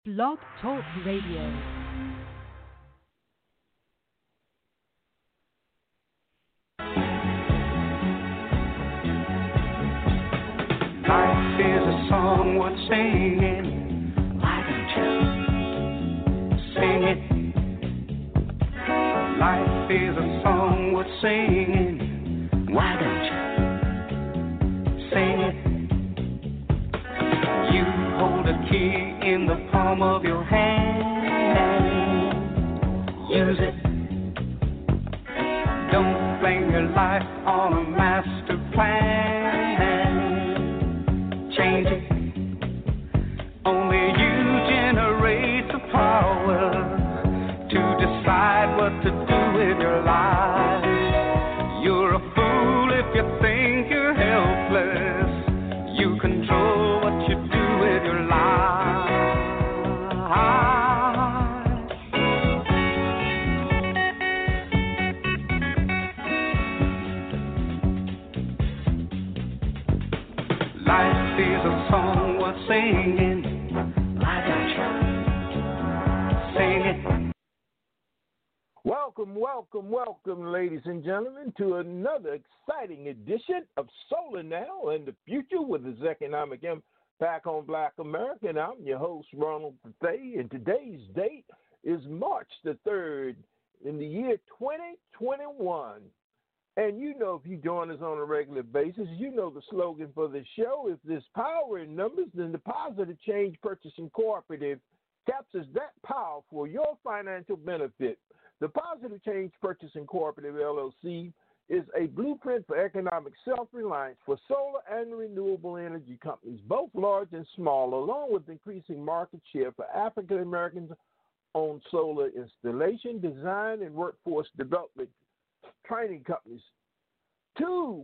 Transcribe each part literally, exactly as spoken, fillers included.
Blog Talk Radio. Life is a song worth singing. Why don't you sing it? Life is a song worth singing. Why don't you sing it? You hold a key in the palm of your hand. Use it. Don't blame your life on a master plan. Change it. Only you generate the power to decide what to do with your life. You're a fool if you think you're helpless. You control what you do with your life. Life is a song worth singing. Why don't you sing it? Welcome, welcome, welcome, ladies and gentlemen, to another exciting edition of Solar Now and the Future with its economic impact on Black America. And I'm your host, Ronald Buffet, and today's date is March the third in the year twenty twenty-one. And you know, if you join us on a regular basis, you know the slogan for the show. If there's power in numbers, then the Positive Change Purchasing Cooperative captures that power for your financial benefit. The Positive Change Purchasing Cooperative, L L C, is a blueprint for economic self-reliance for solar and renewable energy companies, both large and small, along with increasing market share for African Americans owned solar installation, design, and workforce development training companies to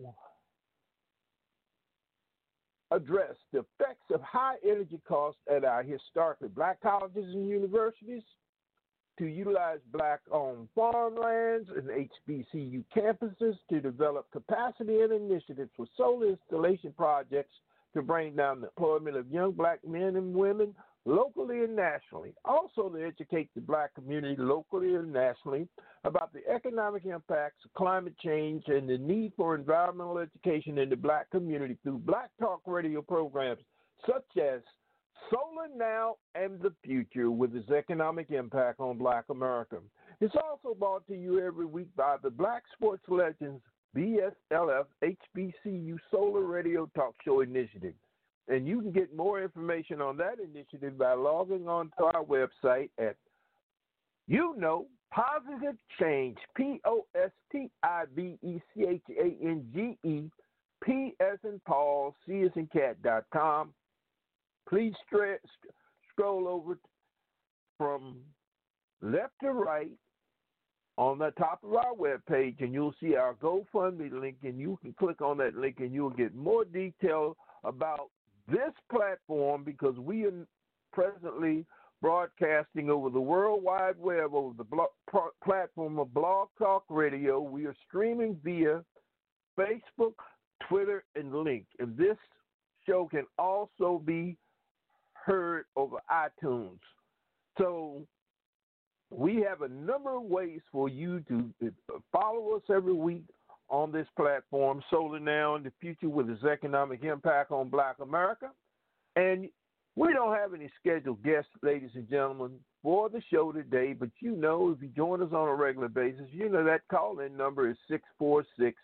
address the effects of high energy costs at our historically black colleges and universities, to utilize black-owned farmlands and H B C U campuses to develop capacity and initiatives for solar installation projects to bring down the employment of young black men and women locally and nationally. Also to educate the black community locally and nationally about the economic impacts of climate change and the need for environmental education in the black community through Black Talk radio programs such as Solar Now and the Future with its economic impact on Black America. It's also brought to you every week by the Black Sports Legends B S L F H B C U Solar Radio Talk Show Initiative. And you can get more information on that initiative by logging on to our website at, you know, Positive Change, P O S T I V E C H A N G E, P as in Paul, C as in cat dot com. Please stre- scroll over from left to right on the top of our webpage, and you'll see our GoFundMe link, and you can click on that link, and you'll get more detail about this platform, because we are presently broadcasting over the World Wide Web, over the blog, pro, platform of Blog Talk Radio. We are streaming via Facebook, Twitter, and Link. And this show can also be heard over iTunes. So we have a number of ways for you to follow us every week on this platform, Solar Now and the Future with its economic impact on Black America. And we don't have any scheduled guests, ladies and gentlemen, for the show today, but you know, if you join us on a regular basis, you know that call-in number is six four six,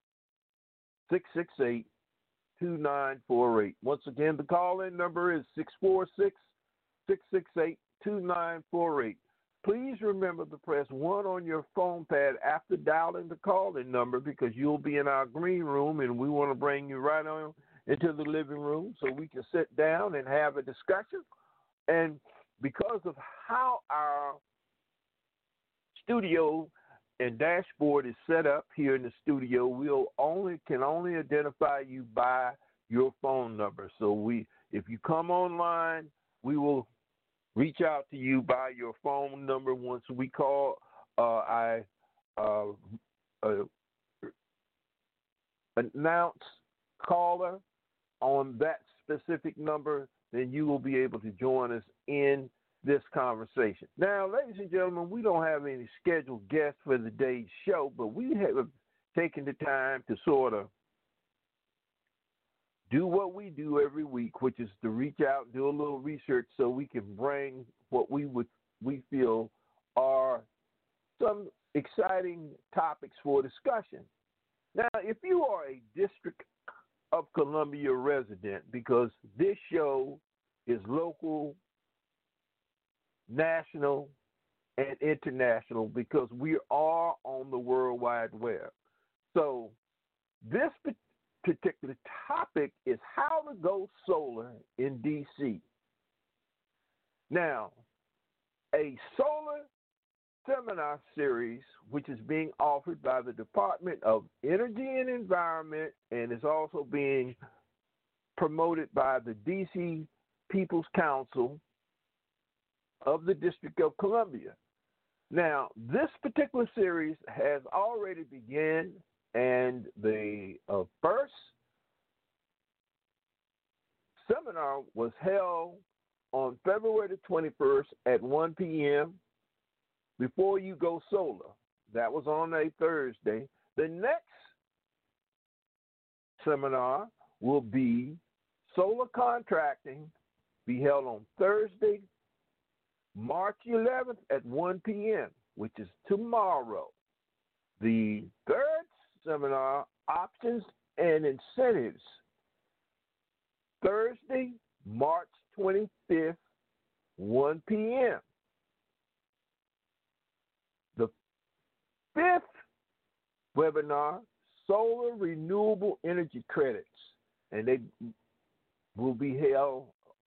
six six eight, two nine four eight. Once again, the call-in number is six four six, six six eight, two nine four eight. Please remember to press one on your phone pad after dialing the call-in number, because you'll be in our green room, and we want to bring you right on into the living room so we can sit down and have a discussion. And because of how our studio and dashboard is set up here in the studio, we'll only can only identify you by your phone number. So we, if you come online, we will reach out to you by your phone number. Once we call, uh, I uh, uh, announce caller on that specific number, then you will be able to join us in this conversation. Now, ladies and gentlemen, we don't have any scheduled guests for today's show, but we have taken the time to sort of do what we do every week, which is to reach out and do a little research so we can bring what we would we feel are some exciting topics for discussion. Now, if you are a District of Columbia resident, because this show is local, national, and international, because we are on the World Wide Web. So this particular topic is how to go solar in D C. Now, a solar seminar series, which is being offered by the Department of Energy and Environment and is also being promoted by the D C People's Council of the District of Columbia. Now, this particular series has already begun, and the uh, first seminar was held on February the twenty-first at one p.m. Before You Go Solar. That was on a Thursday. The next seminar will be Solar Contracting, be held on Thursday, March eleventh at one p.m., which is tomorrow. The third seminar, Options and Incentives, Thursday, March twenty-fifth, one p.m. The fifth webinar, Solar Renewable Energy Credits, and they will be held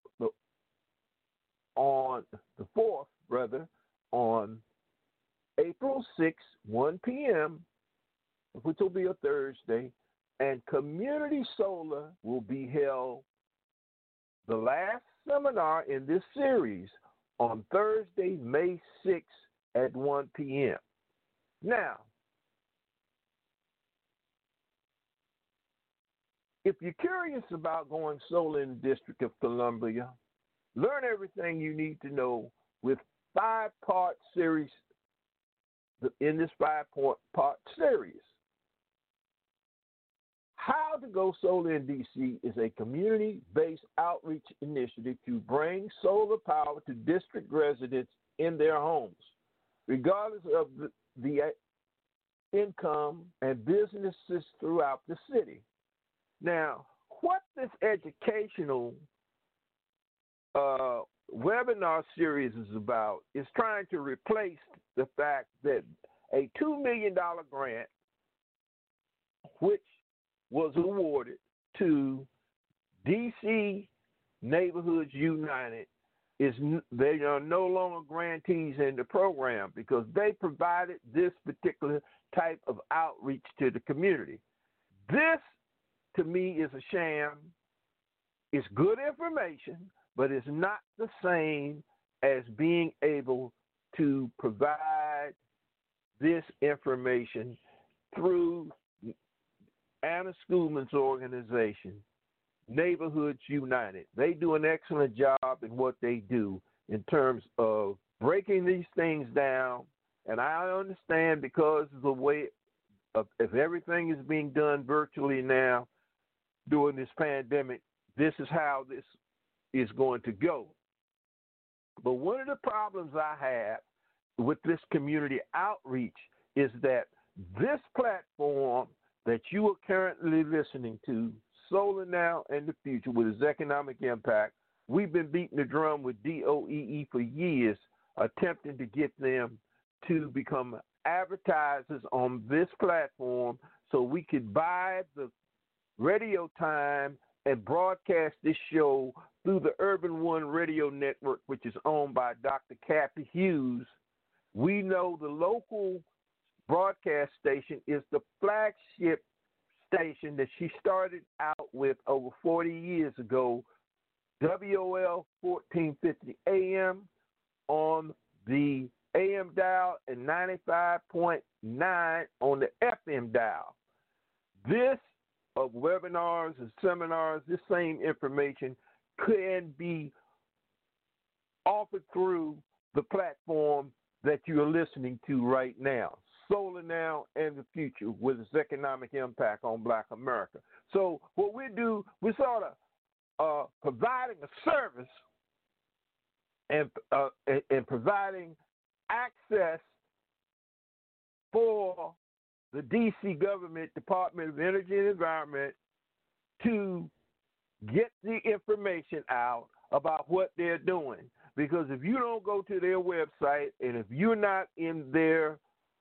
on the fourth, brother, on April sixth, one p.m., which will be a Thursday, and Community Solar will be held, the last seminar in this series, on Thursday, May sixth at one p.m. Now, if you're curious about going solar in the District of Columbia, learn everything you need to know with five-part series, in this five-part series. How to Go Solar in D C is a community-based outreach initiative to bring solar power to district residents in their homes, regardless of the, the income and businesses throughout the city. Now, what this educational uh, webinar series is about is trying to replace the fact that a two million dollars grant, which was awarded to D C Neighborhoods United, is they are no longer grantees in the program because they provided this particular type of outreach to the community. This, to me, is a sham. It's good information, but it's not the same as being able to provide this information through Anna Schoolman's organization, Neighborhoods United. They do an excellent job in what they do in terms of breaking these things down. And I understand because of the way of, if everything is being done virtually now during this pandemic, this is how this is going to go. But one of the problems I have with this community outreach is that this platform that you are currently listening to, Solar Now and the Future, with its economic impact, we've been beating the drum with D O E E for years, attempting to get them to become advertisers on this platform so we could buy the radio time and broadcast this show through the Urban One Radio Network, which is owned by Doctor Kathy Hughes. We know the local broadcast station is the flagship station that she started out with over forty years ago, W O L fourteen fifty A M on the A M dial and ninety-five point nine on the F M dial. This of webinars and seminars, this same information can be offered through the platform that you are listening to right now. Solar Now and the Future with its economic impact on Black America. So what we do, we sort of uh, providing a service and, uh, and, and providing access for the D C government, Department of Energy and Environment, to get the information out about what they're doing. Because if you don't go to their website and if you're not in their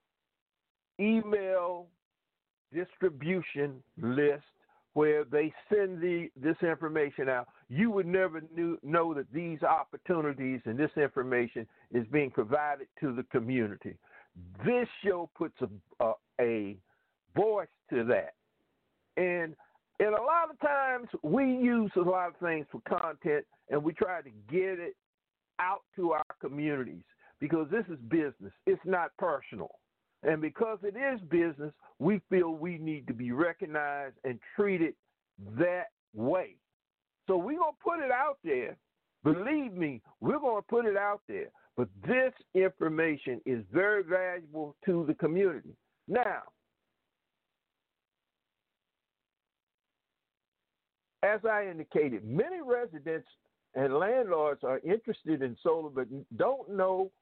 email distribution list where they send the, this information out, you would never knew, know that these opportunities and this information is being provided to the community. This show puts a, a, a voice to that. And, and a lot of times we use a lot of things for content and we try to get it out to our communities because this is business. It's not personal. And because it is business, we feel we need to be recognized and treated that way. So we're going to put it out there. Believe me, we're going to put it out there. But this information is very valuable to the community. Now, as I indicated, many residents and landlords are interested in solar but don't know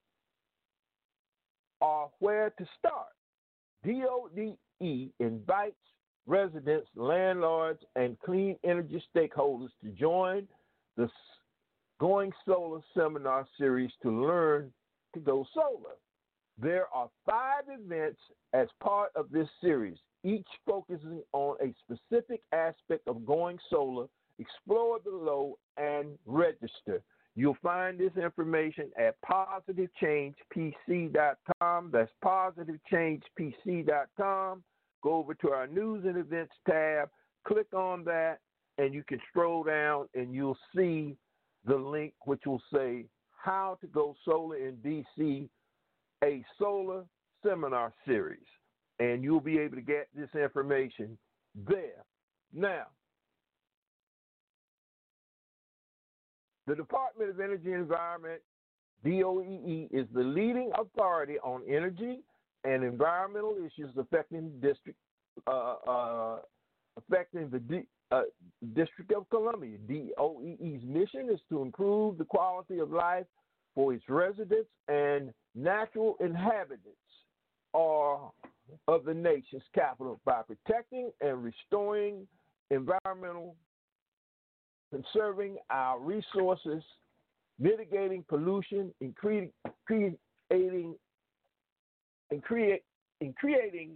or where to start. D O D E invites residents, landlords, and clean energy stakeholders to join the Going Solar seminar series to learn to go solar. There are five events as part of this series, each focusing on a specific aspect of going solar. Explore below and register. You'll find this information at positive change p c dot com. That's positive change p c dot com. Go over to our news and events tab, click on that, and you can scroll down and you'll see the link which will say how to go solar in D C, a solar seminar series. And you'll be able to get this information there. Now, the Department of Energy and Environment, D O E E, is the leading authority on energy and environmental issues affecting the district, uh, uh, affecting the D, uh, District of Columbia. D O E E's mission is to improve the quality of life for its residents and natural inhabitants or of the nation's capital by protecting and restoring environmental, conserving our resources, mitigating pollution, and cre- creating and create and creating.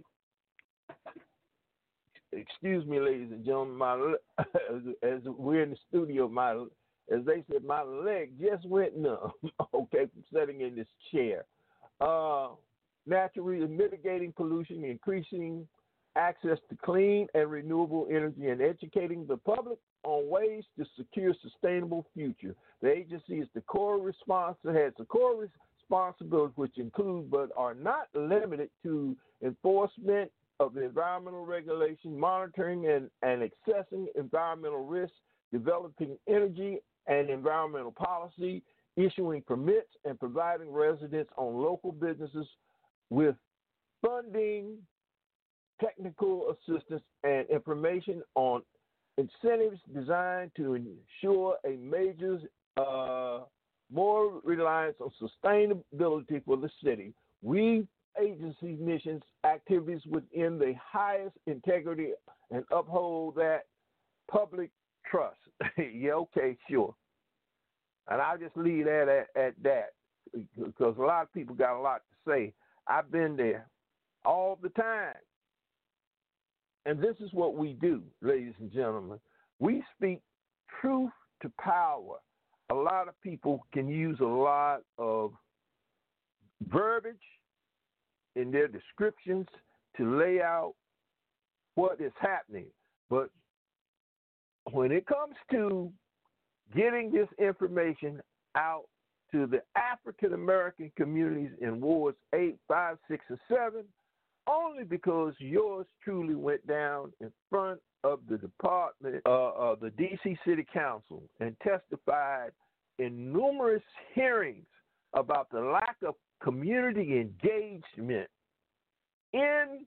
Excuse me, ladies and gentlemen. My as, as we're in the studio, my as they said, my leg just went numb. Okay, from sitting in this chair. Uh, naturally mitigating pollution, increasing access to clean and renewable energy, and educating the public on ways to secure a sustainable future. The agency is the core response that has the core responsibilities, which include but are not limited to enforcement of the environmental regulation, monitoring and, and assessing environmental risks, developing energy and environmental policy, issuing permits, and providing residents on local businesses with funding, technical assistance, and information on incentives designed to ensure a major, uh, more reliance on sustainability for the city. We agency missions activities within the highest integrity and uphold that public trust. Yeah, okay, sure. And I'll just leave that at, at that because a lot of people got a lot to say. I've been there all the time. And this is what we do, ladies and gentlemen. We speak truth to power. A lot of people can use a lot of verbiage in their descriptions to lay out what is happening. But when it comes to getting this information out to the African American communities in wards eight, five, six, and seven, only because yours truly went down in front of the department, uh, of the D C City Council and testified in numerous hearings about the lack of community engagement in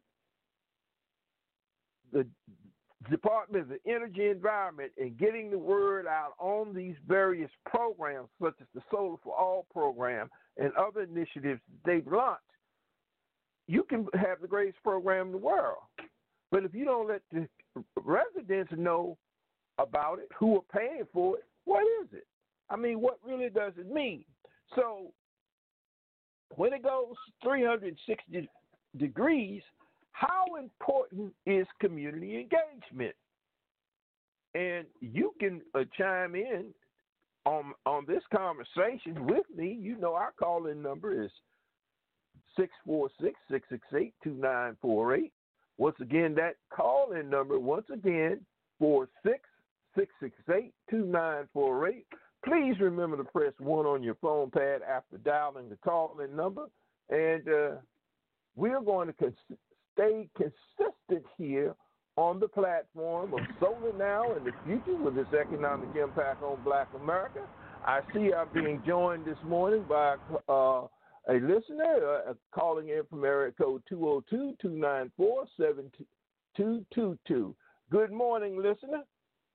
the Department of Energy and Environment and getting the word out on these various programs, such as the Solar for All program and other initiatives they've launched. You can have the greatest program in the world, but if you don't let the residents know about it, who are paying for it, what is it? I mean, what really does it mean? So when it goes three hundred sixty degrees, how important is community engagement? And you can uh, chime in on on this conversation with me. You know our call-in number is six four six, six six eight, two nine four eight. Once again, that call-in number, once again, four six, six six eight, two nine four eight. Please remember to press one on your phone pad after dialing the call-in number. And uh, we're going to cons- stay consistent here on the platform of Solar Now in the future with its economic impact on Black America. I see I'm being joined this morning by uh, a listener uh, calling in from area code two oh two, two nine four, seven two two two. Good morning, listener.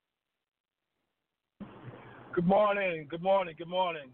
Good morning, good morning, good morning.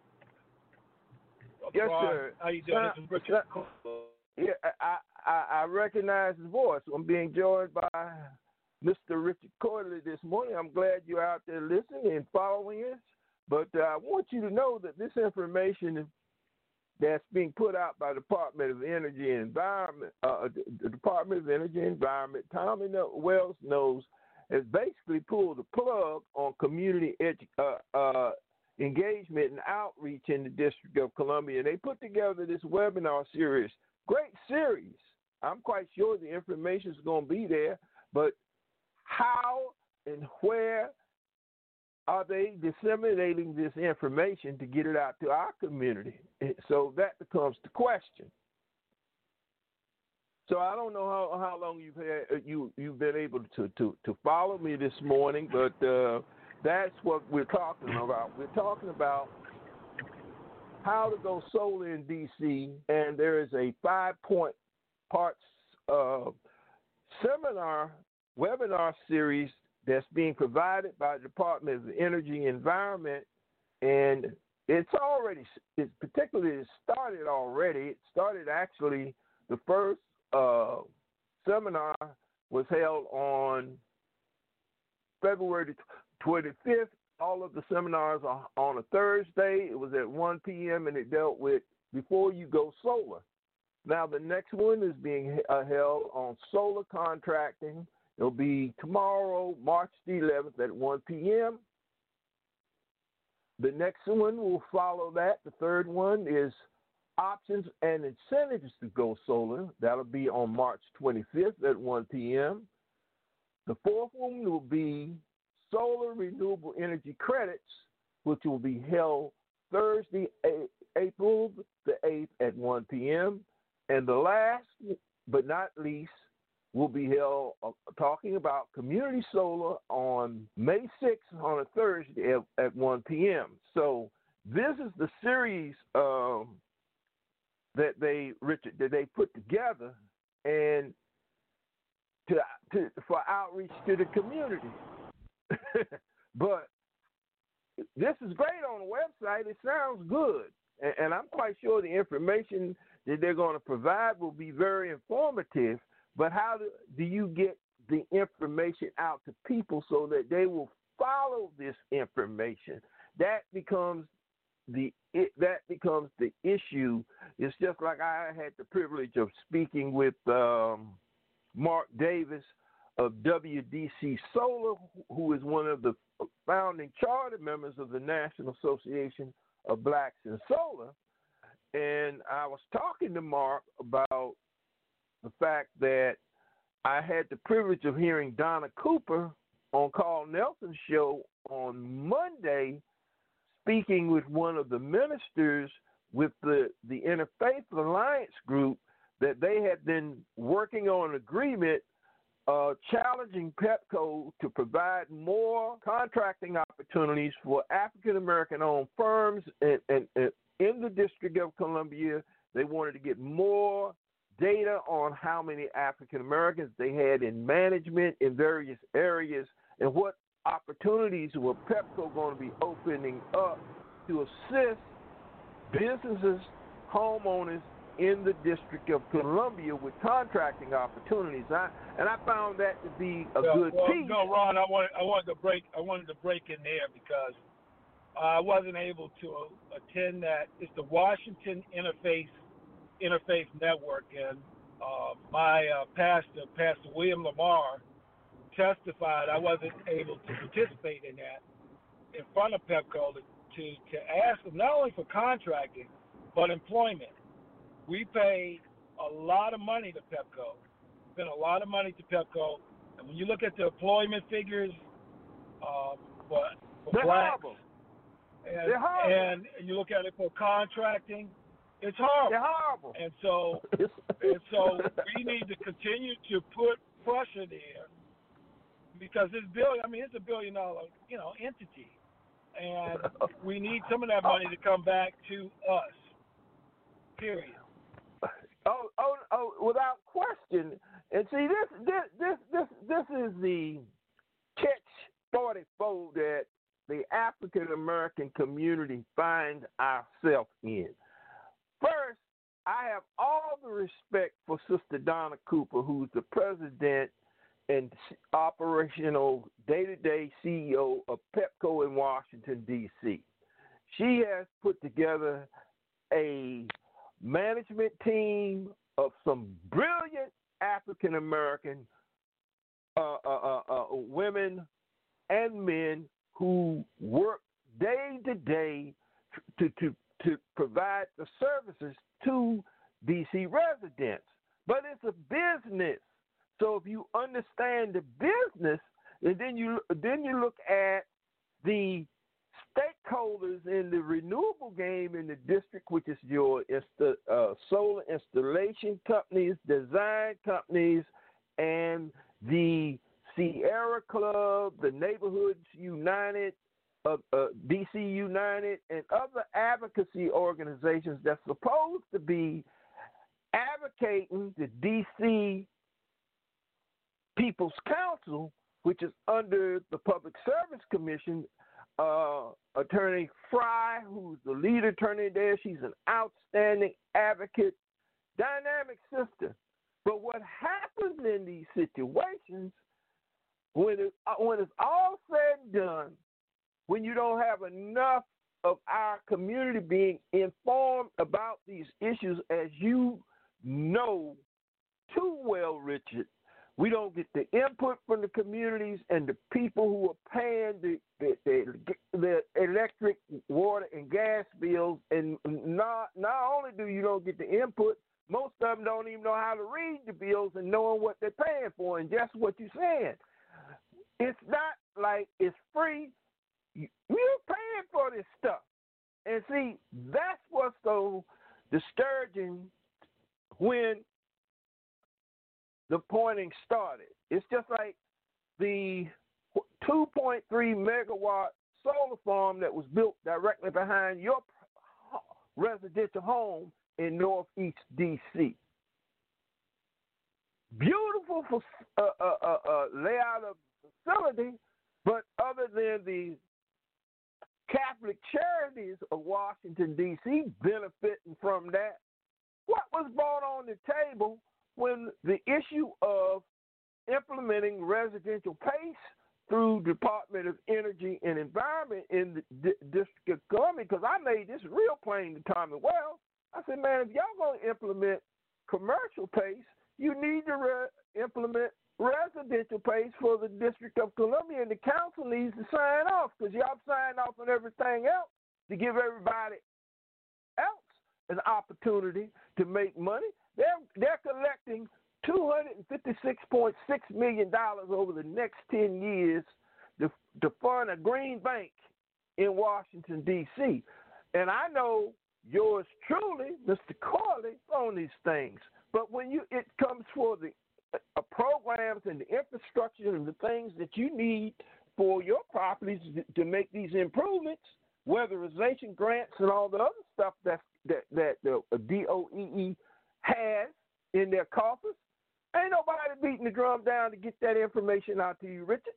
Yes, Ron, sir. how you doing? Uh, this is Richard. Yeah, I, I, I recognize his voice. I'm being joined by Mister Richard Corley this morning. I'm glad you're out there listening and following us. But uh, I want you to know that this information that's being put out by the Department of Energy and Environment, uh, the Department of Energy and Environment, Tommy Wells knows, has basically pulled the plug on community edu- uh, uh, engagement and outreach in the District of Columbia. And they put together this webinar series, great series. I'm quite sure the information is going to be there, but how and where are they disseminating this information to get it out to our community? So that becomes the question. So I don't know how, how long you've had, you you've been able to, to, to follow me this morning, but uh, that's what we're talking about. We're talking about how to go solar in D C, and there is a five-point parts uh, seminar webinar series that's being provided by the Department of Energy and Environment, and it's already, it's particularly it started already. It started actually the first Uh, seminar was held on February twenty-fifth. All of the seminars are on a Thursday. It was at one p.m. and it dealt with before you go solar. Now the next one is being uh, held on solar contracting. It'll be tomorrow, March the eleventh at one p.m. The next one will follow that. The third one is options and incentives to go solar. That'll be on March twenty-fifth at one p.m. The fourth one will be solar renewable energy credits, which will be held Thursday, April the eighth at one p.m. And the last but not least will be held uh, talking about community solar on May sixth on a Thursday at, at one p.m. So this is the series um, that they Richard that they put together and to, to for outreach to the community. But this is great on the website. It sounds good, and, and I'm quite sure the information that they're going to provide will be very informative. But how do, do you get the information out to people so that they will follow this information? That becomes the it, that becomes the issue. It's just like I had the privilege of speaking with um, Mark Davis of W D C Solar, who is one of the founding charter members of the National Association of Blacks in Solar. And I was talking to Mark about the fact that I had the privilege of hearing Donna Cooper on Carl Nelson's show on Monday, speaking with one of the ministers with the, the Interfaith Alliance group, that they had been working on an agreement uh, challenging Pepco to provide more contracting opportunities for African American owned firms and, and, and in the District of Columbia. They wanted to get more data on how many African Americans they had in management in various areas and what opportunities were Pepco going to be opening up to assist businesses, homeowners in the District of Columbia with contracting opportunities. I, and I found that to be a well, good well, piece. No, Ron, I wanted, I wanted to break, I wanted to break in there because I wasn't able to attend that. It's the Washington Interfaith Interfaith Network, and uh, my uh, pastor, Pastor William Lamar, testified. I wasn't able to participate in that in front of Pepco to, to, to ask them not only for contracting, but employment. We pay a lot of money to Pepco, spend a lot of money to Pepco, and when you look at the employment figures um, for, for They're blacks, horrible. and, They're horrible. and you look at it for contracting, it's horrible. They're horrible. And so, and so we need to continue to put pressure there because this billion, I mean, it's a billion dollar, you know, entity, and we need some of that money to come back to us. Period. Oh, oh, oh! Without question. And see, this, this, this, this, this is the catch forty-four that the African American community finds ourselves in. First, I have all the respect for Sister Donna Cooper, who's the president and operational day-to-day C E O of Pepco in Washington, D C She has put together a management team of some brilliant African American uh, uh, uh, uh, women and men who work day to day to to to provide the services to D C residents. But it's a business, so if you understand the business, and then you then you look at the stakeholders in the renewable game in the district, which is your insta, uh, solar installation companies, design companies, and the Sierra Club, the Neighborhoods United, uh, uh, D C United, and other advocacy organizations that's supposed to be advocating the D C People's Council, which is under the Public Service Commission. Uh, Attorney Fry, who's the lead attorney there, she's an outstanding advocate, dynamic sister. But what happens in these situations, when, it, uh, when it's all said and done, when you don't have enough of our community being informed about these issues, as you know too well, Richard, we don't get the input from the communities and the people who are paying the, the, the, the electric, water, and gas bills. And not, not only do you don't get the input, most of them don't even know how to read the bills and knowing what they're paying for. And just what you're saying, it's not like it's free. You're paying for this stuff. And see, that's what's so discouraging when the pointing started. It's just like the two point three megawatt solar farm that was built directly behind your residential home in Northeast D C Beautiful for, uh, uh, uh, uh, layout of the facility, but other than the Catholic Charities of Washington, D C benefiting from that, what was brought on the table when the issue of implementing residential PACE through Department of Energy and Environment in the D- District of Columbia, because I made this real plain to Tommy Wells. I said, man, if y'all going to implement commercial PACE, you need to re- implement residential PACE for the District of Columbia, and the council needs to sign off, because y'all signed off on everything else to give everybody else an opportunity to make money. They're, they're collecting two hundred fifty-six point six million dollars over the next ten years to, to fund a green bank in Washington, D C And I know yours truly, Mister Corley, on these things. But when you it comes for the uh, programs and the infrastructure and the things that you need for your properties to, to make these improvements, weatherization grants and all the other stuff that that that the D O E E has in their coffers. Ain't nobody beating the drum down to get that information out to you, Richard.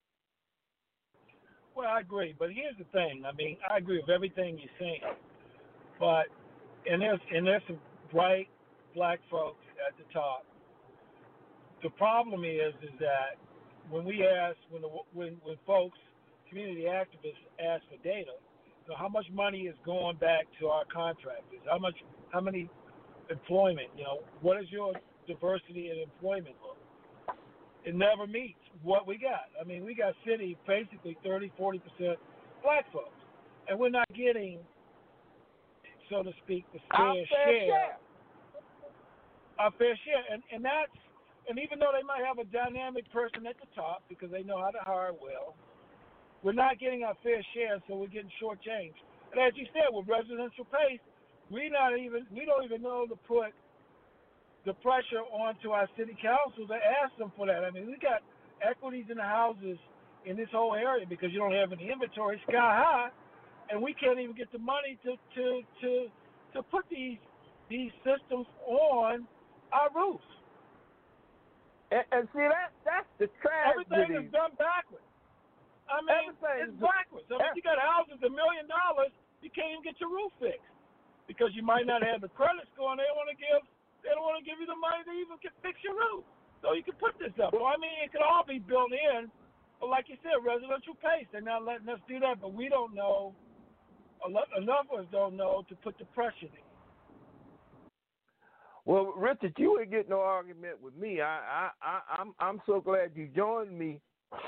Well, I agree, but here's the thing. I mean, I agree with everything you're saying, but and there's and there's some bright black folks at the top. The problem is, is that when we ask, when the, when when folks, community activists ask for data, so how much money is going back to our contractors? How much? How many employment? You know, what is your diversity in employment look? It never meets what we got. I mean, we got city basically thirty, forty percent black folks, and we're not getting, so to speak, the fair, Our fair share, share. Our fair share, and and that's, and even though they might have a dynamic person at the top because they know how to hire well, we're not getting our fair share, so we're getting shortchanged. And as you said, with residential pace, we not even we don't even know to put the pressure onto our city council to ask them for that. I mean, we got equities in the houses in this whole area because you don't have any inventory, sky high, and we can't even get the money to to to to put these these systems on our roofs. And, and see, that that's the tragedy. Everything is done backwards. I mean, Everything it's backwards. I mean, you got houses a million dollars, you can't even get your roof fixed because you might not have the credit score, and they want to give they don't want to give you the money to even get, fix your roof, so you can put this up. So I mean, it could all be built in, but like you said, residential pace. They're not letting us do that, but we don't know. Enough of us don't know to put the pressure in. Well, Richard, you ain't get no argument with me. I, I, I, I'm, I'm so glad you joined me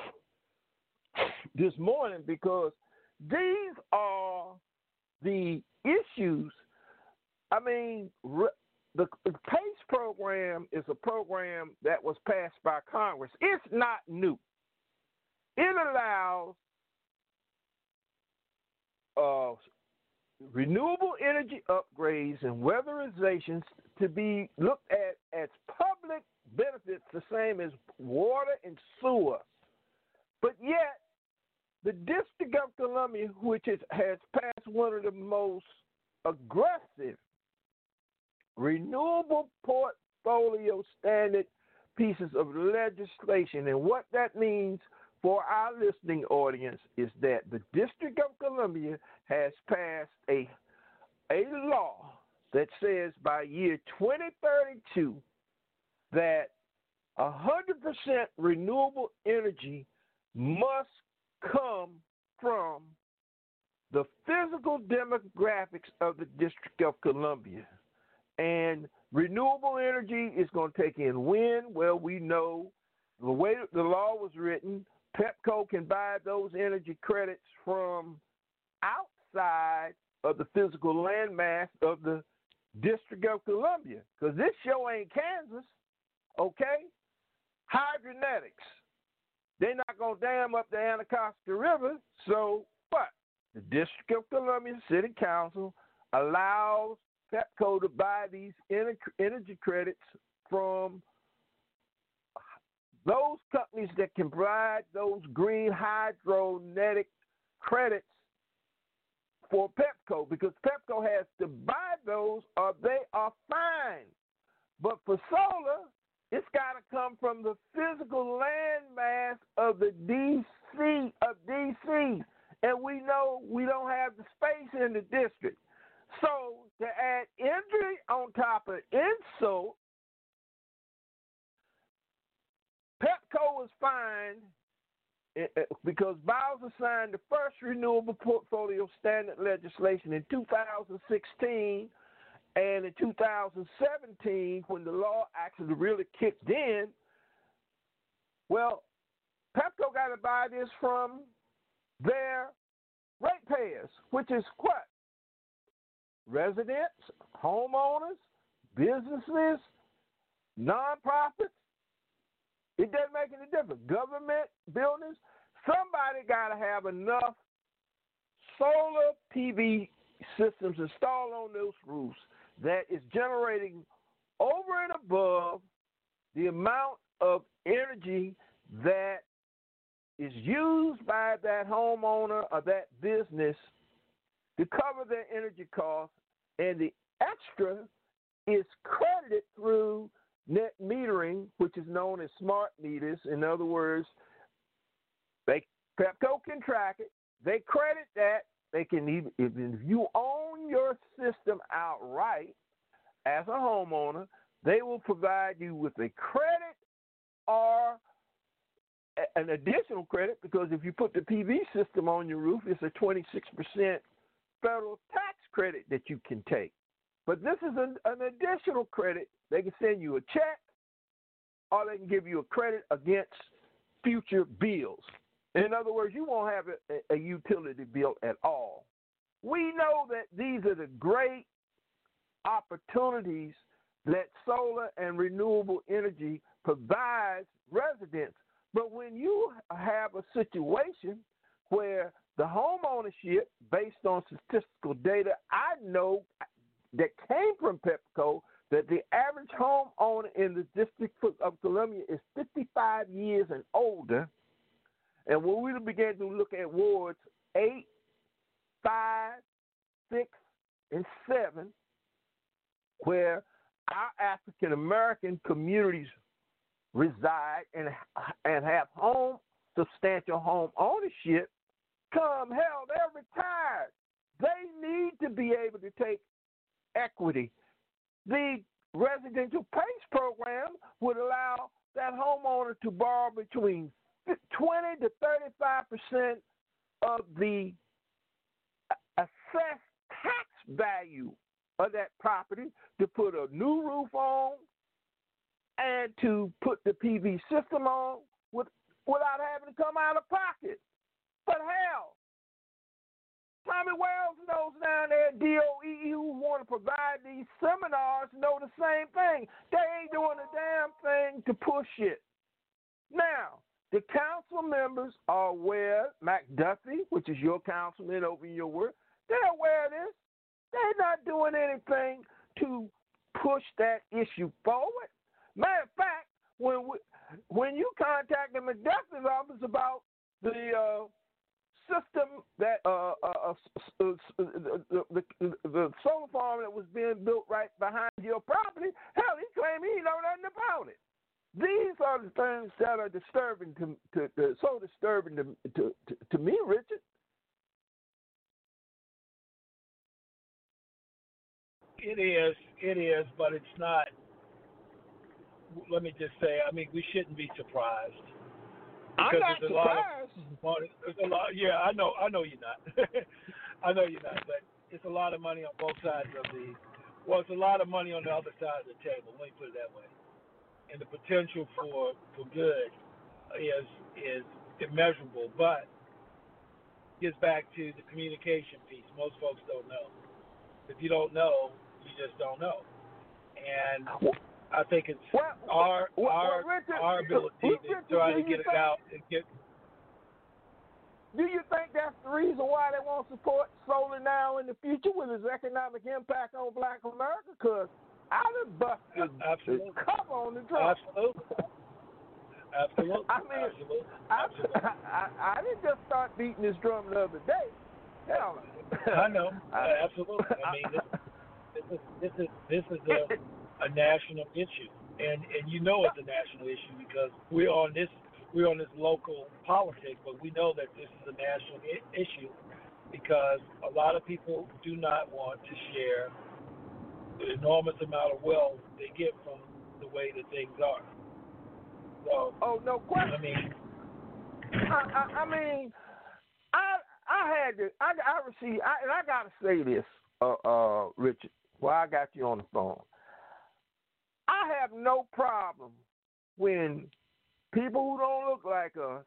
this morning because these are the issues. I mean, the, the PACE program is a program that was passed by Congress. It's not new. It allows uh, renewable energy upgrades and weatherizations to be looked at as public benefits, the same as water and sewer. But yet, the District of Columbia, which is, has passed one of the most aggressive renewable portfolio standard pieces of legislation, and what that means for our listening audience is that the District of Columbia has passed a a law that says by year twenty thirty-two that one hundred percent renewable energy must come from the physical demographics of the District of Columbia. And renewable energy is going to take in wind. Well, we know the way the law was written, Pepco can buy those energy credits from outside of the physical landmass of the District of Columbia, because this show ain't Kansas, okay? Hydronetics. They're not going to dam up the Anacostia River, so what? The District of Columbia City Council allows Pepco to buy these energy credits from those companies that can provide those green hydronetic credits for Pepco, because Pepco has to buy those or they are fined. But for solar, it's got to come from the physical landmass of the D C of D C, and we know we don't have the space in the district. So to add injury on top of insult, Pepco was fined because Bowser signed the first renewable portfolio standard legislation in two thousand sixteen, and in two thousand seventeen, when the law actually really kicked in, well, Pepco got to buy this from their ratepayers, which is what? Residents, homeowners, businesses, nonprofits. It doesn't make any difference. Government buildings, somebody got to have enough solar P V systems installed on those roofs that is generating over and above the amount of energy that is used by that homeowner or that business to cover their energy costs, and the extra is credited through net metering, which is known as smart meters. In other words, they Pepco can track it. They credit that. They can even, if you own your system outright as a homeowner, they will provide you with a credit or an additional credit, because if you put the P V system on your roof, it's a twenty-six percent federal tax credit that you can take. But this is an, an additional credit. They can send you a check, or they can give you a credit against future bills. In other words, you won't have a, a utility bill at all. We know that these are the great opportunities that solar and renewable energy provides residents. But when you have a situation where the home ownership, based on statistical data, I know that came from Pepco, that the average homeowner in the District of Columbia is fifty-five years and older. And when we began to look at wards eight, five, six, and seven, where our African American communities reside and and have home substantial home ownership, come hell, they're retired. They need to be able to take equity. The residential PACE program would allow that homeowner to borrow between twenty to thirty-five percent of the assessed tax value of that property to put a new roof on and to put the P V system on with, without having to come out of pocket. But hell, Tommy Wells knows down there at D O E who want to provide these seminars know the same thing. They ain't doing a damn thing to push it. Now, the council members are aware, McDuffie, which is your councilman over in your ward, they're aware of this. They're not doing anything to push that issue forward. Matter of fact, when we, when you contacted McDuffie's office about the uh, system that uh, uh, uh, the, the, the, the solar farm that was being built right behind your property, hell, he claimed he know nothing about it. These are the things that are disturbing to, to, to so disturbing to, to, to, to me, Richard. It is, it is, but it's not. Let me just say, I mean, we shouldn't be surprised. I'm not there's a surprised. Lot of, there's a lot, yeah, I know, I know you're not. I know you're not, but it's a lot of money on both sides of the. Well, it's a lot of money on the other side of the table. Let me put it that way. And the potential for, for good is is immeasurable, but it gets back to the communication piece. Most folks don't know. If you don't know, you just don't know. And I think it's well, our well, our well, Richard, our ability Richard, to try to get think, it out and get. Do you think that's the reason why they won't support solar now in the future with its economic impact on Black America? Because I done busted Absolutely. the cover on the drum. Absolutely. Absolutely. I mean, Absolutely. I, Absolutely. I, I, I didn't just start beating this drum the other day. Hell, I know. I, Absolutely. I mean, this, this is this is this is a, a national issue, and and you know it's a national issue because we're on this we're on this local politics, but we know that this is a national I- issue because a lot of people do not want to share the enormous amount of wealth they get from the way that things are. So, oh no question. I mean, I, I, I mean, I I had to I I received I, and I gotta say this, uh, uh, Richard, while I got you on the phone. I have no problem when people who don't look like us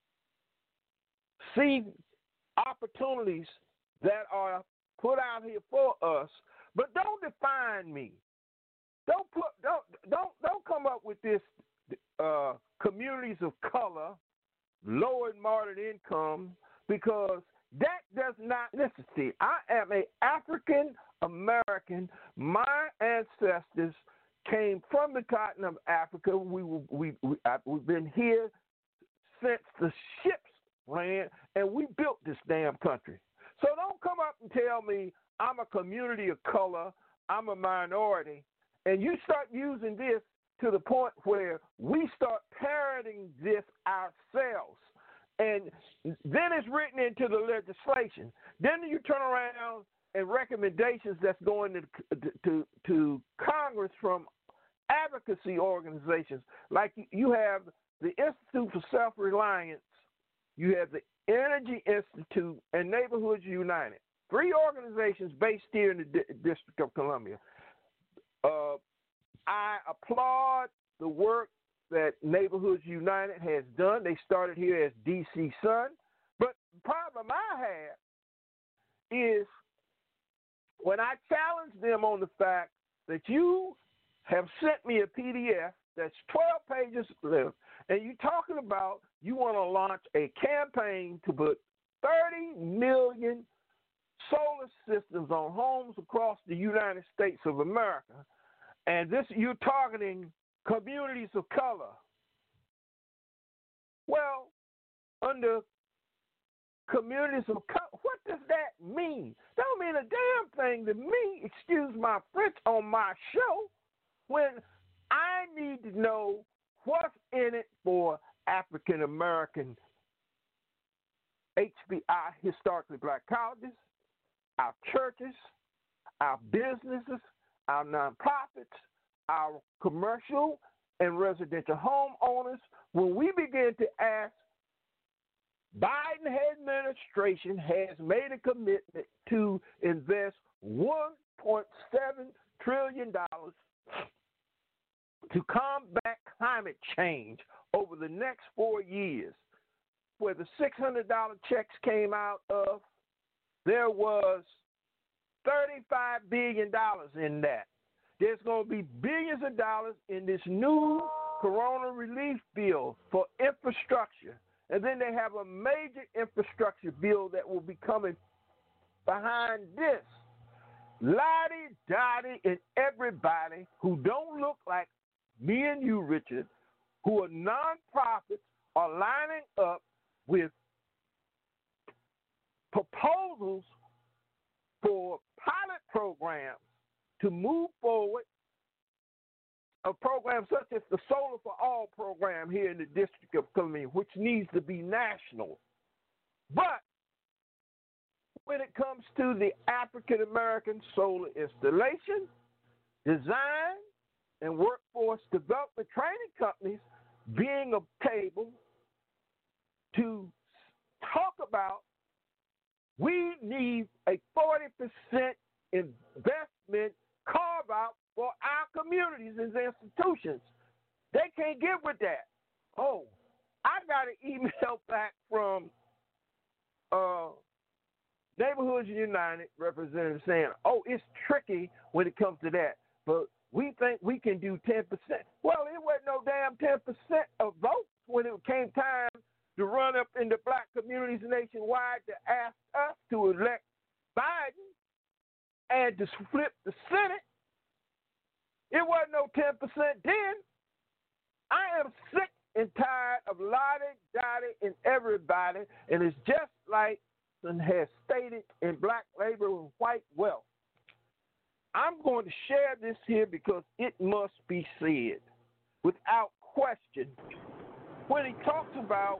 see opportunities that are put out here for us, but don't define me. Don't put don't don't don't come up with this uh, communities of color, low and moderate income, because that does not necessitate. I am a African American. My ancestors came from the continent of Africa. We, we, we, we've been here since the ships ran, and we built this damn country. So don't come up and tell me I'm a community of color, I'm a minority, and you start using this to the point where we start parroting this ourselves. And then it's written into the legislation. Then you turn around and recommendations that's going to, to, to Congress from advocacy organizations. Like you have the Institute for Self-Reliance, you have the Energy Institute, and Neighborhoods United. Three organizations based here in the D- District of Columbia. Uh, I applaud the work that Neighborhoods United has done. They started here as D C Sun. But the problem I have is when I challenge them on the fact that you have sent me a P D F that's twelve pages left, and you're talking about you want to launch a campaign to put thirty million solar systems on homes across the United States of America, and this you're targeting communities of color. Well, under communities of color, what does that mean? That don't mean a damn thing to me, excuse my French, on my show, when I need to know what's in it for African American H B I, historically black colleges, our churches, our businesses, our nonprofits, our commercial and residential homeowners. When we begin to ask, Biden administration has made a commitment to invest one point seven trillion dollars to combat climate change over the next four years. Where the six hundred dollars checks came out of, there was thirty-five billion dollars in that. There's going to be billions of dollars in this new corona relief bill for infrastructure. And then they have a major infrastructure bill that will be coming behind this. Lottie, Dottie, and everybody who don't look like me and you, Richard, who are nonprofits, are lining up with proposals for pilot programs to move forward a program such as the Solar for All program here in the District of Columbia, which needs to be national. But when it comes to the African American solar installation, design, and workforce development training companies being a table to talk about we need a forty percent investment carve out for our communities and institutions. They can't get with that. Oh, I got an email back from uh, Neighborhoods United representative saying, oh, it's tricky when it comes to that, but we think we can do ten percent. Well, it wasn't no damn ten percent of votes when it came time to run up in the black communities nationwide to ask us to elect Biden and to flip the Senate. It wasn't no ten percent then. I am sick and tired of Lottie, Dottie, and everybody, and it's just like has stated in Black Labor and White Wealth. I'm going to share this here because it must be said without question. When he talks about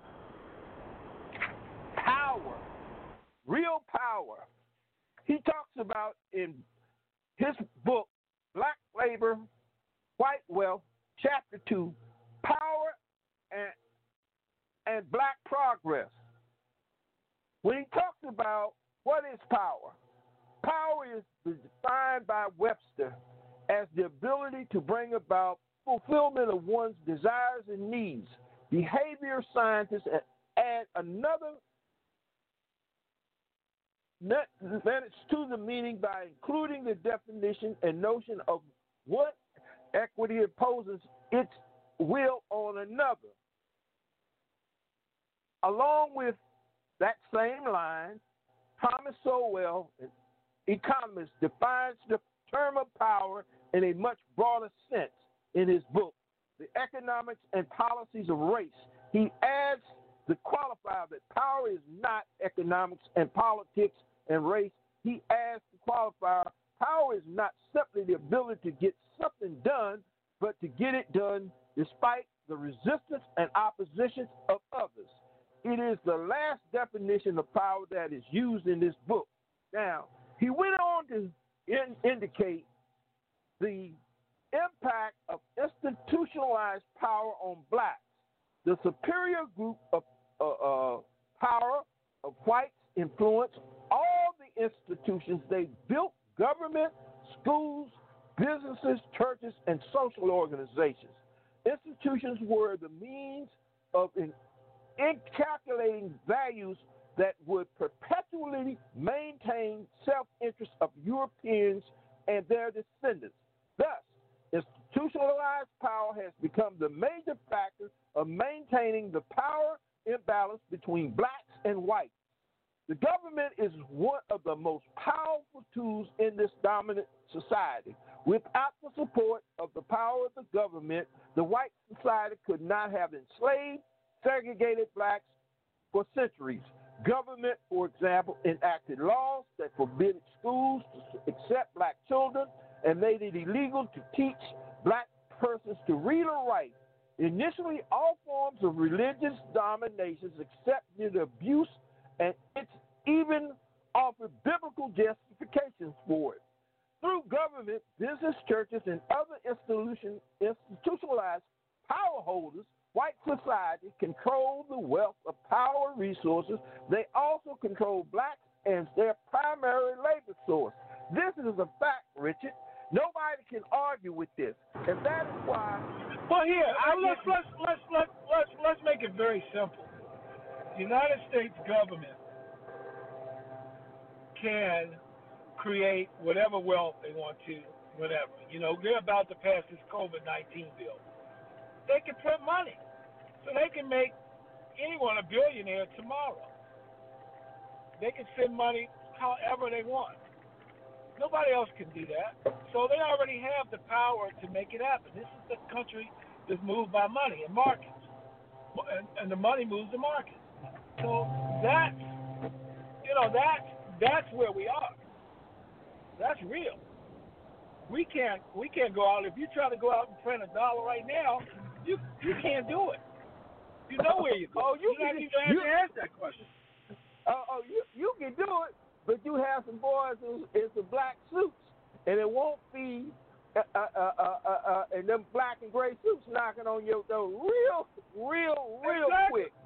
power, real power, he talks about in his book, Black Labor, White Wealth, Chapter two, Power and, and Black Progress. When he talks about what is power, power is defined by Webster as the ability to bring about fulfillment of one's desires and needs. Behavior scientists add another minutes to the meaning by including the definition and notion of what equity imposes its will on another. Along with that same line, Thomas Sowell, an economist, defines the term of power in a much broader sense in his book, The Economics and Policies of Race. He adds the qualifier that power is not economics and politics and race. He adds the qualifier, power is not simply the ability to get something done, but to get it done despite the resistance and opposition of others. It is the last definition of power that is used in this book. Now, he went on to in, indicate the impact of institutionalized power on blacks. The superior group of uh, uh, power of whites influence all the institutions they built: government, schools, businesses, churches, and social organizations. Institutions were the means of in, in calculating values that would perpetually maintain self-interest of Europeans and their descendants. Thus, institutionalized power has become the major factor of maintaining the power imbalance between blacks and whites. The government is one of the most powerful tools in this dominant society. Without the support of the power of the government, the white society could not have enslaved, segregated blacks for centuries. Government, for example, enacted laws that forbade schools to accept black children and made it illegal to teach black persons to read or write. Initially, all forms of religious dominations accepted abuse, and it's even offered biblical justifications for it. Through government, business, churches, and other institution, institutionalized power holders, white society control the wealth of power resources. They also control blacks as their primary labor source. This is a fact, Richard. Nobody can argue with this, and that is why. Well, here, I, let's, let's let's let's let's let's make it very simple. The United States government can create whatever wealth they want to, whatever. You know, they're about to pass this COVID nineteen bill. They can print money, so they can make anyone a billionaire tomorrow. They can send money however they want. Nobody else can do that. So they already have the power to make it happen. This is the country that's moved by money and markets. And, and the money moves the market. So that's, you know, that's, that's where we are. That's real. We can't, we can't go out. If you try to go out and print a dollar right now, you you can't do it. You know where you go. Oh, you, you can even have you, to ask that question. Uh, oh, you you can do it. But you have some boys in, in some black suits, and it won't be, uh, uh, uh, uh, uh, and them black and gray suits knocking on your door real, real, real exactly. quick.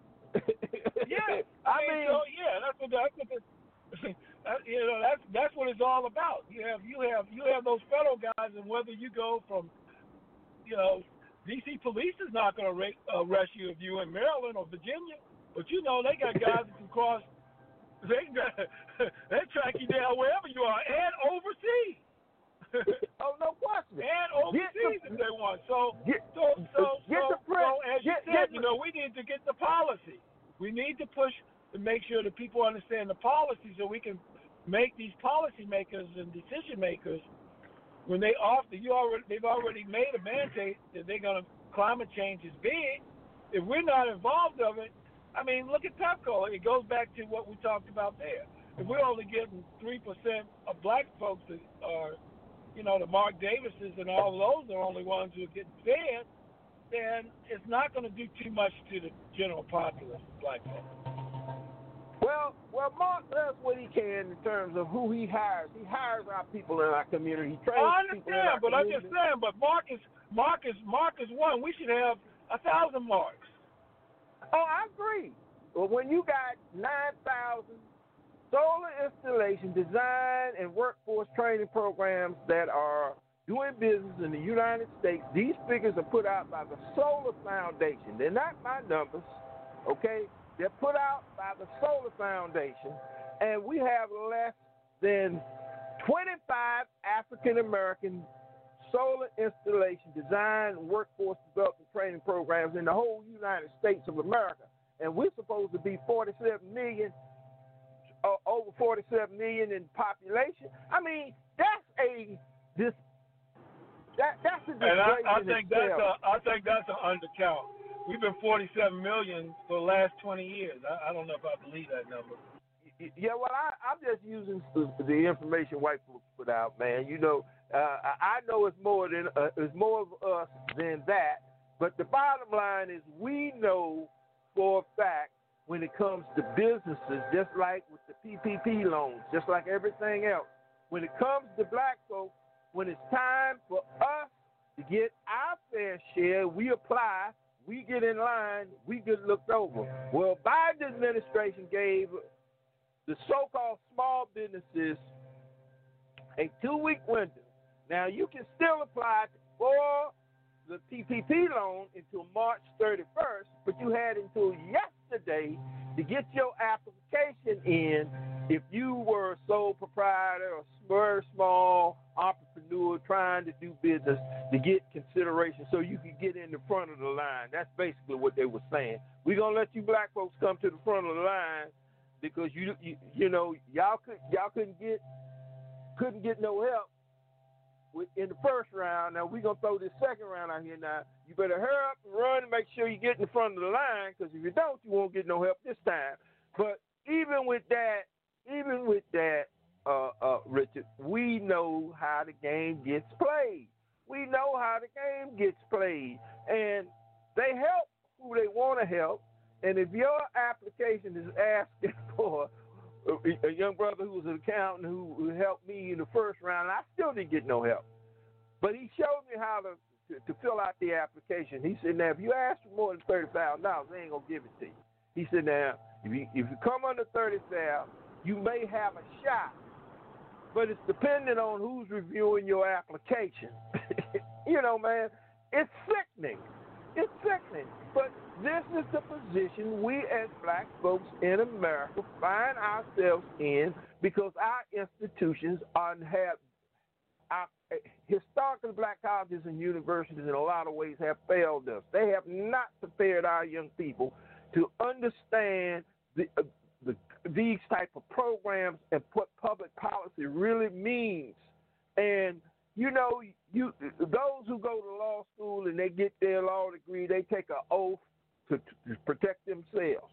Yeah, I, I mean, mean, so, yeah, that's what that's what the, that, you know that's that's what it's all about. You have you have you have those federal guys, and whether you go from, you know, D C police is not going to uh, arrest you if you're in Maryland or Virginia, but you know they got guys that can cross. They they track you down wherever you are, and overseas. Oh, no question. And overseas the, if they want. So, get, so, so, get so, the print, so as get, you said, get, you know, we need to get the policy. We need to push to make sure that people understand the policy, so we can make these policy makers and decision makers, when they offer, you already they've already made a mandate that they're gonna climate change is big. If we're not involved of it. I mean, look at Pepco. It goes back to what we talked about there. If we're only getting three percent of black folks that are, you know, the Mark Davises and all of those are the only ones who are getting fed, then it's not going to do too much to the general populace of black folks. Well, well, Mark does what he can in terms of who he hires. He hires our people in our community. He trains I people in our understand, but I'm community. just saying, but Mark is, Mark is, Mark is one. We should have a thousand Marks. Oh, I agree. Well, when you got nine thousand solar installation design and workforce training programs that are doing business in the United States, these figures are put out by the Solar Foundation. They're not my numbers, okay? They're put out by the Solar Foundation, and we have less than twenty-five African-American solar installation design and workforce development training programs in the whole United States of America. And we're supposed to be forty-seven million, uh, over forty-seven million in population. I mean, that's a this that that's a And I, I disgrace in think that's itself. a I think that's an undercount. We've been forty-seven million for the last twenty years. I, I don't know if I believe that number. Yeah, well, I, I'm just using the information white folks put out, man. You know, uh, I know it's more than uh, it's more of us than that. But the bottom line is, we know for a fact when it comes to businesses, just like with the P P P loans, just like everything else, when it comes to black folks, when it's time for us to get our fair share, we apply, we get in line, we get looked over. Well, Biden administration gave the so-called small businesses a two-week window. Now, you can still apply for the P P P loan until March thirty-first, but you had until yesterday to get your application in if you were a sole proprietor or very small entrepreneur trying to do business to get consideration so you could get in the front of the line. That's basically what they were saying. We're going to let you black folks come to the front of the line because you you, you know y'all could y'all couldn't get couldn't get no help with, in the first round. Now we're gonna throw this second round out here. Now you better hurry up and run and make sure you get in the front of the line, because if you don't, you won't get no help this time. But even with that, even with that, uh, uh, Richard, we know how the game gets played. We know how the game gets played, and they help who they want to help. And if your application is asking for a, a young brother who was an accountant who, who helped me in the first round, I still didn't get no help. But he showed me how to, to, to fill out the application. He said, now, if you ask for more than thirty thousand dollars, they ain't going to give it to you. He said, now, if you, if you come under thirty thousand dollars, you may have a shot. But it's dependent on who's reviewing your application. You know, man, it's sickening. It's sickening. But this is the position we as black folks in America find ourselves in, because our institutions are have our, historically black colleges and universities in a lot of ways have failed us. They have not prepared our young people to understand the, uh, the these type of programs and what public policy really means. And you know, you those who go to law school and they get their law degree, they take an oath to, to protect themselves.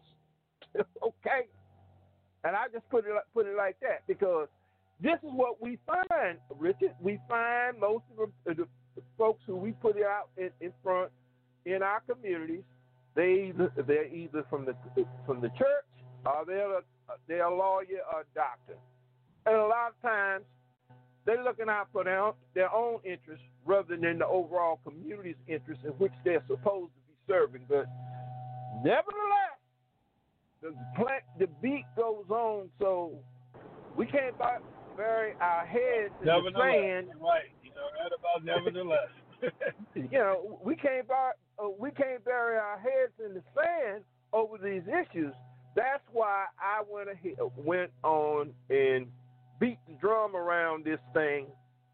Okay? And I just put it put it like that because this is what we find, Richard. We find most of the, the, the folks who we put out in, in front in our communities, they either, they're either from the from the church or they're a, they're a lawyer or a doctor. And a lot of times they're looking out for their own, their own interests rather than the overall community's interests in which they're supposed to be serving. But nevertheless, the plant, the beat goes on, so we can't bury our heads in the sand. Right, you know that about nevertheless. You know, we can't bury, uh, we can't bury our heads in the sand over these issues. That's why I went ahead, went on and beat the drum around this thing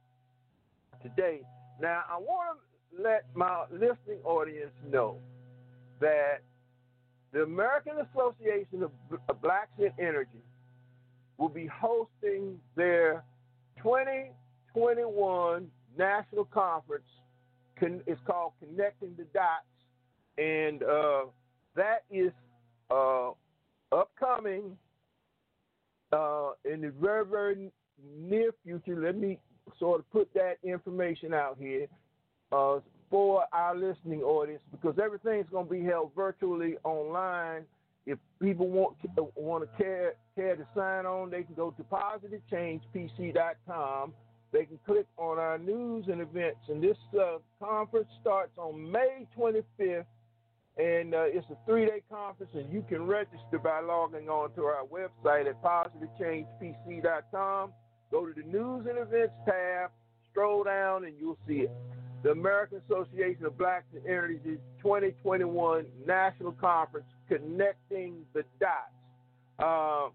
today. Now, I want to let my listening audience know that the American Association of Blacks in Energy will be hosting their twenty twenty-one national conference. It's called Connecting the Dots, and uh, that is uh, upcoming uh, in the very, very near future. Let me sort of put that information out here uh, for our listening audience, because everything's going to be held virtually online. If people want want to care care to sign on, they can go to positive change p c dot com. They can click on our news and events, and this uh, conference starts on May twenty-fifth, and uh, it's a three-day conference, and you can register by logging on to our website at positive change p c dot com. Go to the News and Events tab, scroll down, and you'll see it. The American Association of Blacks in Energy twenty twenty-one National Conference, Connecting the Dots. Uh,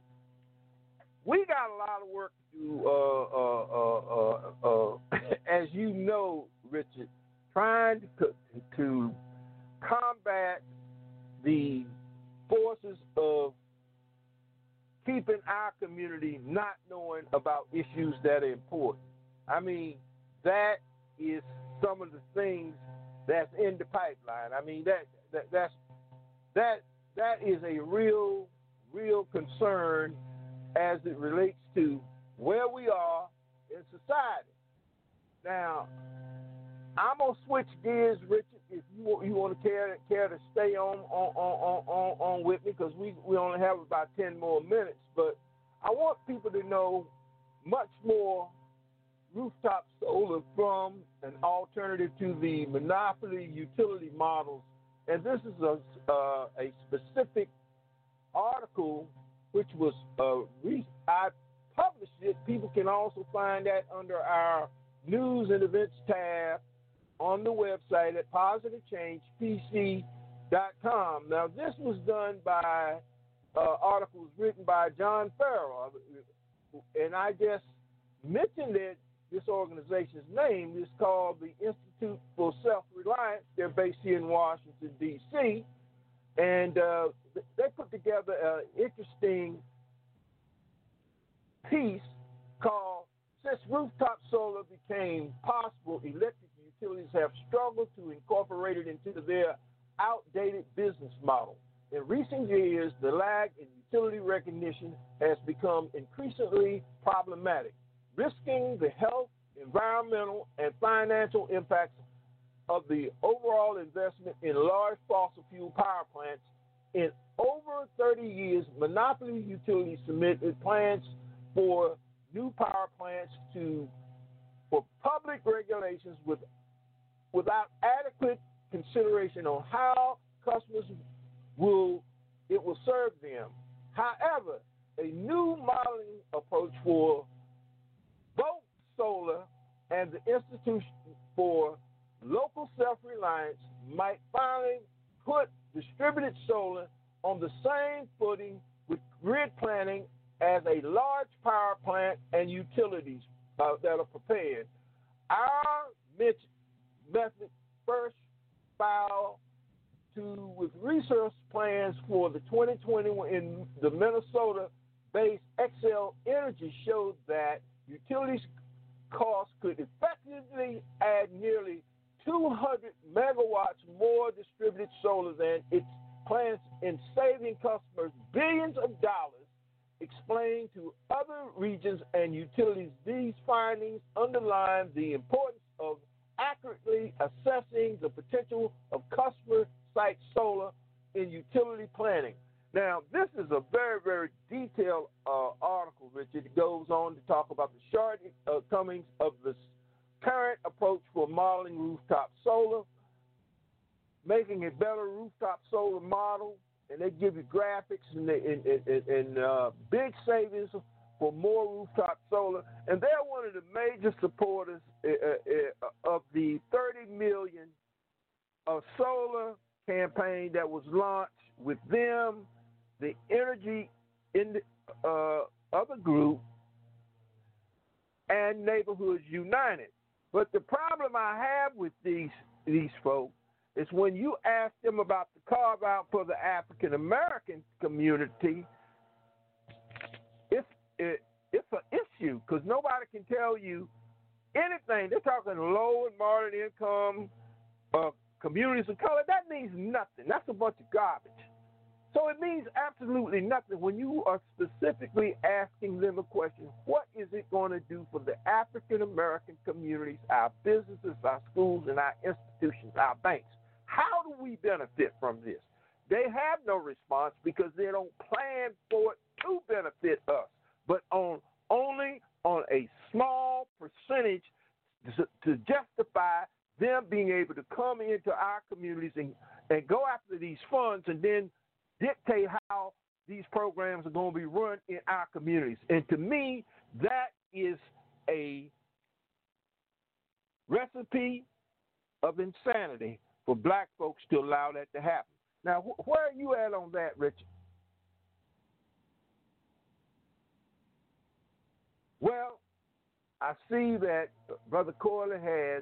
we got a lot of work to do, uh, uh, uh, uh, as you know, Richard, trying to, to combat the forces of keeping our community not knowing about issues that are important. I mean, that is some of the things that's in the pipeline. I mean, that, that that's that that is a real, real concern as it relates to where we are in society. Now, I'm gonna switch gears, Richard. If you you want to care care to stay on on on on, on with me, because we we only have about ten more minutes. But I want people to know much more rooftop solar from an alternative to the monopoly utility models, and this is a uh, a specific article which was uh, re- I published it. People can also find that under our news and events tab on the website at positive change p c dot com. Now, this was done by uh, articles written by John Farrell, and I just mentioned that this organization's name is called the Institute for Self-Reliance. They're based here in Washington, D C, and uh, they put together an interesting piece called "Since Rooftop Solar Became Possible, Electric Utilities Have Struggled to Incorporate It into Their Outdated Business Model. In recent years, the lag in utility recognition has become increasingly problematic, risking the health, environmental, and financial impacts of the overall investment in large fossil fuel power plants. In over thirty years, monopoly utilities submitted plans for new power plants to for public regulations with, without adequate consideration on how customers will it will serve them. However, a new modeling approach for both solar and the Institute for Local Self-Reliance might finally put distributed solar on the same footing with grid planning as a large power plant and utilities uh, that are prepared. Our method first filed to with research plans for the twenty twenty in the Minnesota-based Xcel Energy showed that utilities costs could effectively add nearly two hundred megawatts more distributed solar than its plans in saving customers billions of dollars. Explained to other regions and utilities, these findings underline the importance of accurately assessing the potential of customer site solar in utility planning. Now, this is a very, very detailed uh, article, Richard. It goes on to talk about the shortcomings of the current approach for modeling rooftop solar, making a better rooftop solar model, and they give you graphics and, they, and, and, and uh, big savings for more rooftop solar. And they're one of the major supporters uh, uh, of the thirty million dollars uh, solar campaign that was launched with them, the Energy in the, uh, other group, and Neighborhoods United. But the problem I have with these these folks is when you ask them about the carve out for the African American community, it's it, it's an issue because nobody can tell you anything. They're talking low and moderate income uh, communities of color. That means nothing. That's a bunch of garbage. So it means absolutely nothing when you are specifically asking them a question. What is it going to do for the African American communities, our businesses, our schools, and our institutions, our banks? How do we benefit from this? They have no response because they don't plan for it to benefit us, but on only on a small percentage to, to justify them being able to come into our communities and, and go after these funds and then dictate how these programs are going to be run in our communities. And to me, that is a recipe of insanity for black folks to allow that to happen. Now, wh- where are you at on that, Richard? Well, I see that Brother Corley has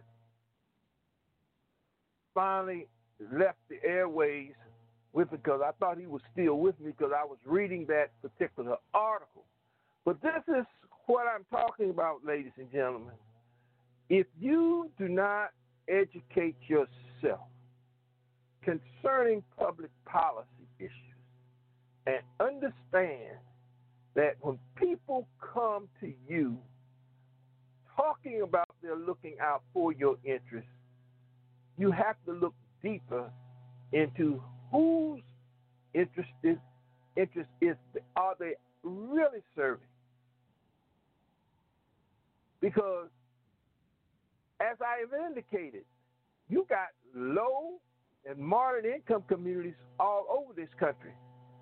finally left the airways with it because I thought he was still with me because I was reading that particular article. But this is what I'm talking about, ladies and gentlemen. If you do not educate yourself concerning public policy issues and understand that when people come to you talking about they're looking out for your interests, you have to look deeper into whose interested interest is are they really serving? Because as I have indicated, you got low and moderate income communities all over this country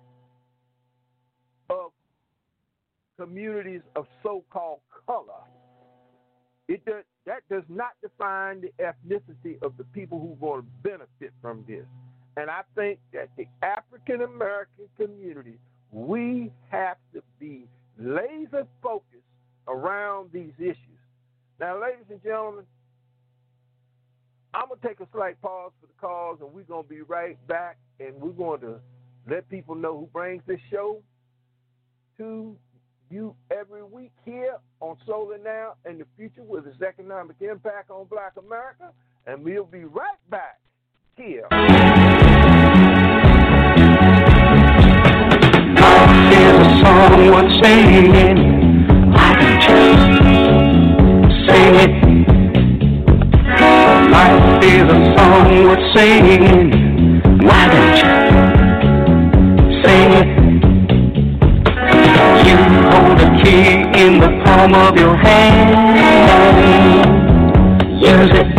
of communities of so-called color. It does, that does not define the ethnicity of the people who are going to benefit from this. And I think that the African American community, we have to be laser focused around these issues. Now, ladies and gentlemen, I'm going to take a slight pause for the calls, and we're going to be right back, and we're going to let people know who brings this show to you every week here on Solar Now and the Future with its economic impact on Black America, and we'll be right back here. Life is a song worth singing. Why don't you sing it? Life is a song worth singing. Why don't you sing it? You hold the key in the palm of your hand. Use it.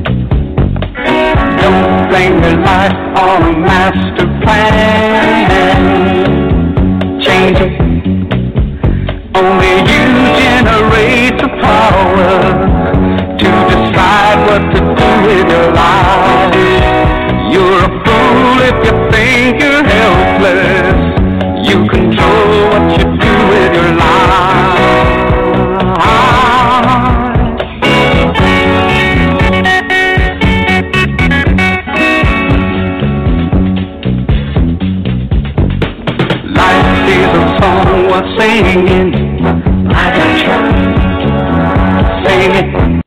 Don't blame your life on a master plan. Change it. Only you generate the power to decide what to do with your life. You're a fool if you think you're helpless. You control what you do with your life. Life is a song worth singing. I got you. Sing it.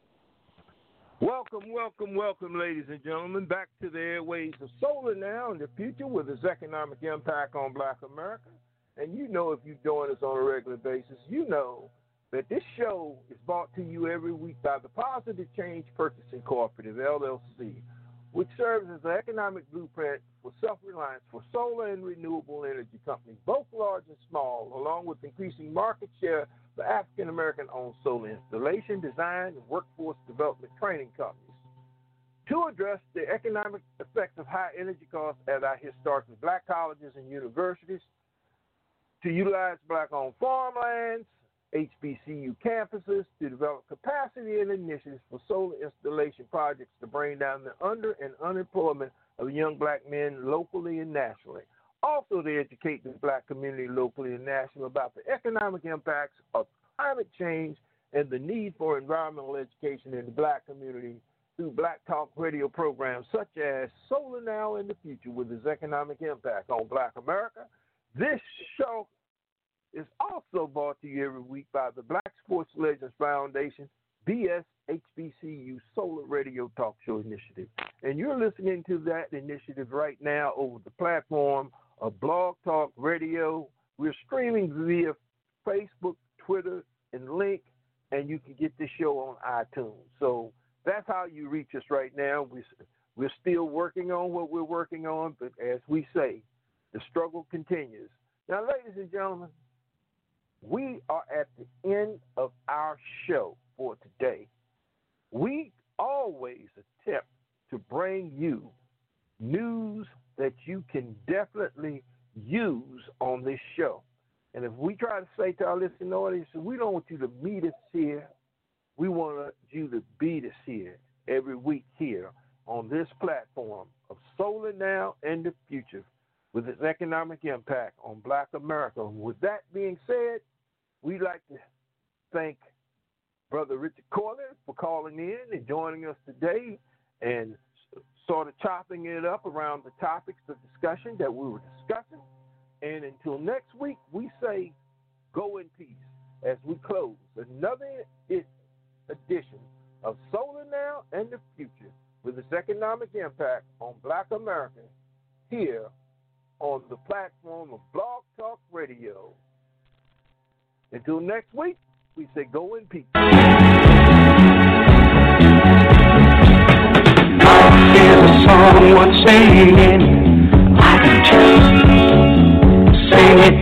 Welcome, welcome, welcome, ladies and gentlemen, back to the airways of Solar Now and the Future with its economic impact on Black America. And you know, if you join us on a regular basis, you know that this show is brought to you every week by the Positive Change Purchasing Cooperative, L L C, which serves as the economic blueprint for self-reliance for solar and renewable energy companies, both large and small, along with increasing market share for African-American-owned solar installation, design, and workforce development training companies. To address the economic effects of high energy costs at our historically black colleges and universities, to utilize black-owned farmlands, H B C U campuses, to develop capacity and initiatives for solar installation projects to bring down the under- and unemployment of young black men locally and nationally. Also to educate the black community locally and nationally about the economic impacts of climate change and the need for environmental education in the black community through Black Talk radio programs such as Solar Now in the Future with its economic impact on Black America. This show is also brought to you every week by the Black Sports Legends Foundation, B S H B C U Solar Radio Talk Show Initiative. And you're listening to that initiative right now over the platform of Blog Talk Radio. We're streaming via Facebook, Twitter, and Link, and you can get this show on iTunes. So that's how you reach us right now. We, we're still working on what we're working on, but as we say, the struggle continues. Now, ladies and gentlemen, we are at the end of our show for today. We always attempt to bring you news that you can definitely use on this show. And if we try to say to our listening audience, we don't want you to meet us here. We want you to beat us here every week here on this platform of Solar Now and the Future with its economic impact on Black America. With that being said, we'd like to thank Brother Richard Corlin for calling in and joining us today and sort of chopping it up around the topics of discussion that we were discussing. And until next week, we say go in peace as we close another edition of solar now and the future with its economic impact on Black America here on the platform of Blog Talk Radio. Until next week, we say go in peace. Life is a song worth singing. Why don't you sing it?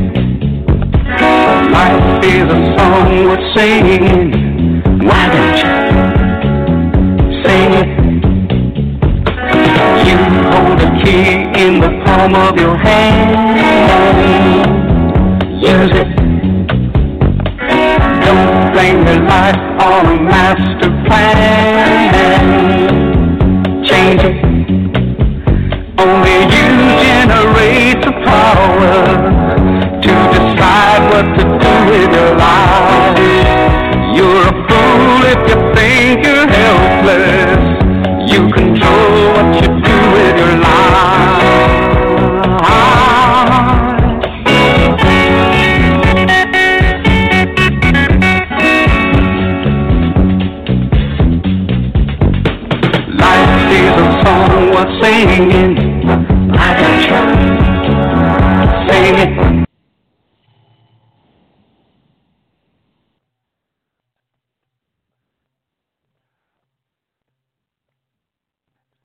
Life is a song worth singing. Why don't you sing it? You hold the key in the palm of your hand. Use it. Don't blame your life on a master plan. Change it. Only you generate the power to decide what to do with your life. You're a fool if you think you're helpless. You control what you do with your life. Life is a song worth singing. I got you. Sing it.